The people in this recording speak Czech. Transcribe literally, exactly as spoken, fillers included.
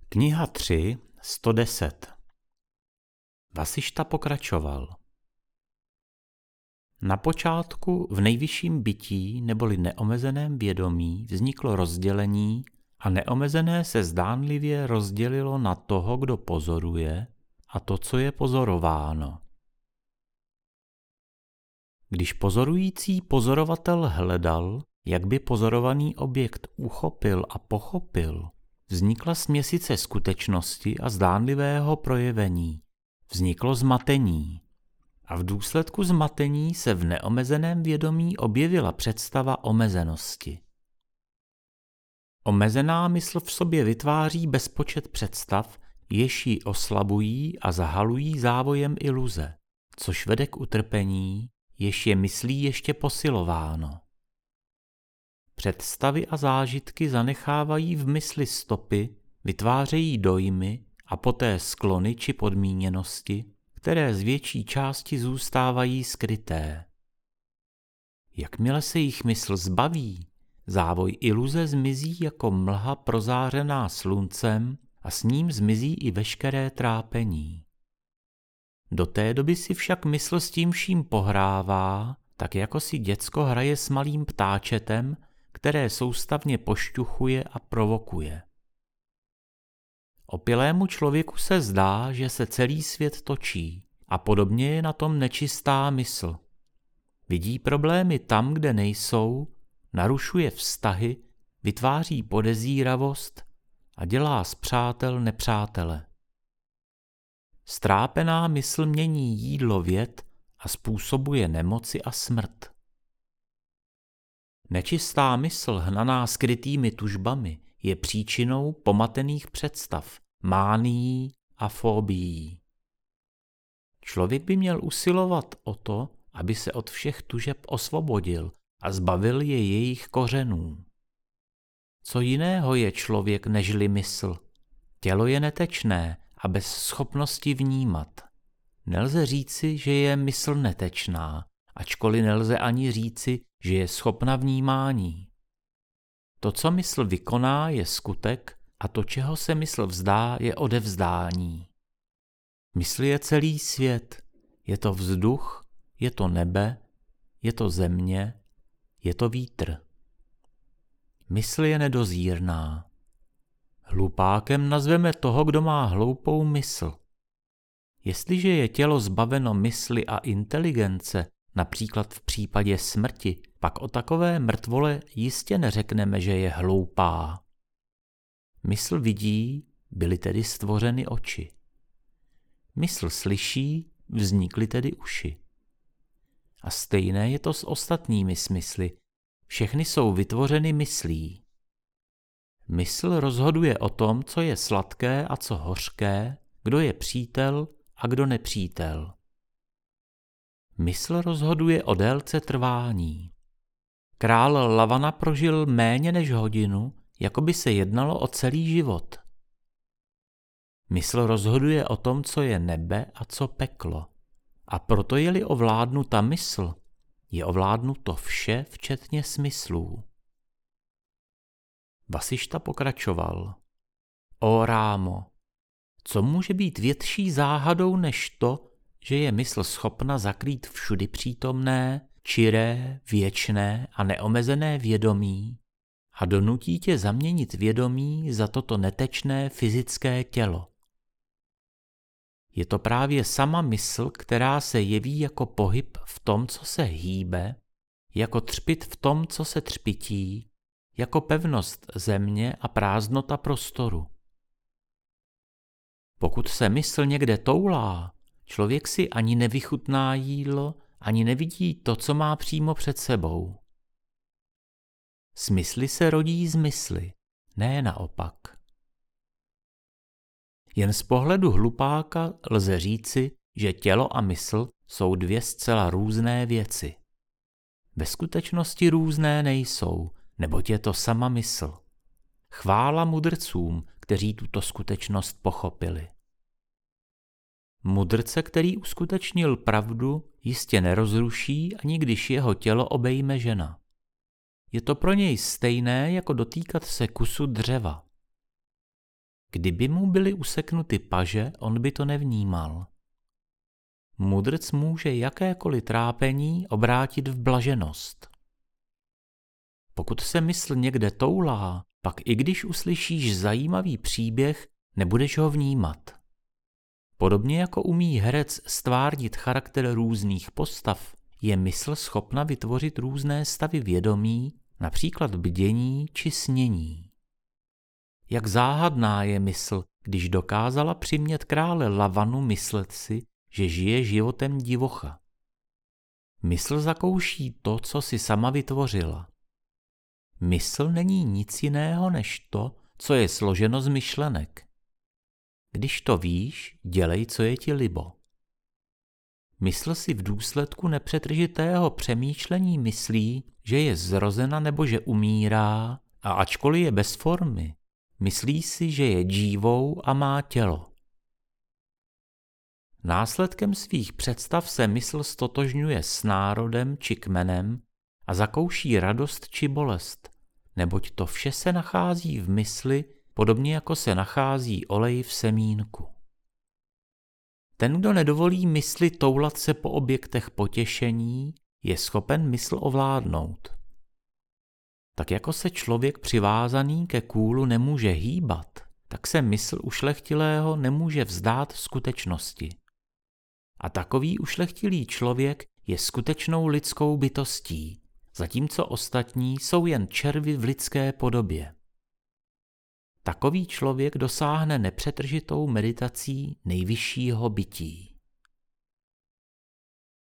Kniha tři, sto deset. Vasišta pokračoval. Na počátku v nejvyšším bytí neboli neomezeném vědomí vzniklo rozdělení a neomezené se zdánlivě rozdělilo na toho, kdo pozoruje, a to, co je pozorováno. Když pozorující pozorovatel hledal, jak by pozorovaný objekt uchopil a pochopil, vznikla směsice skutečnosti a zdánlivého projevení. Vzniklo zmatení. A v důsledku zmatení se v neomezeném vědomí objevila představa omezenosti. Omezená mysl v sobě vytváří bezpočet představ, jež ji oslabují a zahalují závojem iluze, což vede k utrpení, jež je myslí ještě posilováno. Představy a zážitky zanechávají v mysli stopy, vytvářejí dojmy a poté sklony či podmíněnosti, které z větší části zůstávají skryté. Jakmile se jich mysl zbaví, závoj iluze zmizí jako mlha prozářená sluncem a s ním zmizí i veškeré trápení. Do té doby si však mysl s tím vším pohrává, tak jako si děcko hraje s malým ptáčetem, které soustavně pošťuchuje a provokuje. Opělému člověku se zdá, že se celý svět točí, a podobně je na tom nečistá mysl. Vidí problémy tam, kde nejsou, narušuje vztahy, vytváří podezíravost a dělá z přátel nepřátele. Strápená mysl mění jídlo věd a způsobuje nemoci a smrt. Nečistá mysl hnaná skrytými tužbami je příčinou pomatených představ, mánií a fobií. Člověk by měl usilovat o to, aby se od všech tužeb osvobodil a zbavil je jejich kořenů. Co jiného je člověk nežli mysl? Tělo je netečné a bez schopnosti vnímat. Nelze říci, že je mysl netečná, ačkoliv nelze ani říci, že je schopna vnímání. To, co mysl vykoná, je skutek a to, čeho se mysl vzdá, je odevzdání. Mysl je celý svět, je to vzduch, je to nebe, je to země, je to vítr. Mysl je nedozírná. Hlupákem nazveme toho, kdo má hloupou mysl. Jestliže je tělo zbaveno mysli a inteligence, například v případě smrti, pak o takové mrtvole jistě neřekneme, že je hloupá. Mysl vidí, byly tedy stvořeny oči. Mysl slyší, vznikly tedy uši. A stejné je to s ostatními smysly. Všechny jsou vytvořeny myslí. Mysl rozhoduje o tom, co je sladké a co hořké, kdo je přítel a kdo nepřítel. Mysl rozhoduje o délce trvání. Král Lavana prožil méně než hodinu, jako by se jednalo o celý život. Mysl rozhoduje o tom, co je nebe a co peklo. A proto je-li ovládnuta mysl, je ovládnuto vše, včetně smyslů. Vasišta pokračoval. O Rámo, co může být větší záhadou než to, že je mysl schopna zakrýt všudy přítomné, čiré, věčné a neomezené vědomí a donutí tě zaměnit vědomí za toto netečné fyzické tělo. Je to právě sama mysl, která se jeví jako pohyb v tom, co se hýbe, jako třpyt v tom, co se třpytí, jako pevnost země a prázdnota prostoru. Pokud se mysl někde toulá, člověk si ani nevychutná jídlo, ani nevidí to, co má přímo před sebou. Smysly se rodí z mysli, ne naopak. Jen z pohledu hlupáka lze říci, že tělo a mysl jsou dvě zcela různé věci. Ve skutečnosti různé nejsou, neboť je to sama mysl. Chvála mudrcům, kteří tuto skutečnost pochopili. Mudrce, který uskutečnil pravdu, jistě nerozruší, ani když jeho tělo obejme žena. Je to pro něj stejné, jako dotýkat se kusu dřeva. Kdyby mu byly useknuty paže, on by to nevnímal. Mudrc může jakékoliv trápení obrátit v blaženost. Pokud se mysl někde toulá, pak i když uslyšíš zajímavý příběh, nebudeš ho vnímat. Podobně jako umí herec stvárnit charakter různých postav, je mysl schopna vytvořit různé stavy vědomí, například bdění či snění. Jak záhadná je mysl, když dokázala přimět krále Lavanu myslet si, že žije životem divocha. Mysl zakouší to, co si sama vytvořila. Mysl není nic jiného než to, co je složeno z myšlenek. Když to víš, dělej, co je ti libo. Mysl si v důsledku nepřetržitého přemýšlení myslí, že je zrozena nebo že umírá, a ačkoliv je bez formy, myslí si, že je džívou a má tělo. Následkem svých představ se mysl stotožňuje s národem či kmenem a zakouší radost či bolest, neboť to vše se nachází v mysli, podobně jako se nachází olej v semínku. Ten, kdo nedovolí mysli toulat se po objektech potěšení, je schopen mysl ovládnout. Tak jako se člověk přivázaný ke kůlu nemůže hýbat, tak se mysl ušlechtilého nemůže vzdát skutečnosti. A takový ušlechtilý člověk je skutečnou lidskou bytostí, zatímco ostatní jsou jen červy v lidské podobě. Takový člověk dosáhne nepřetržitou meditací nejvyššího bytí.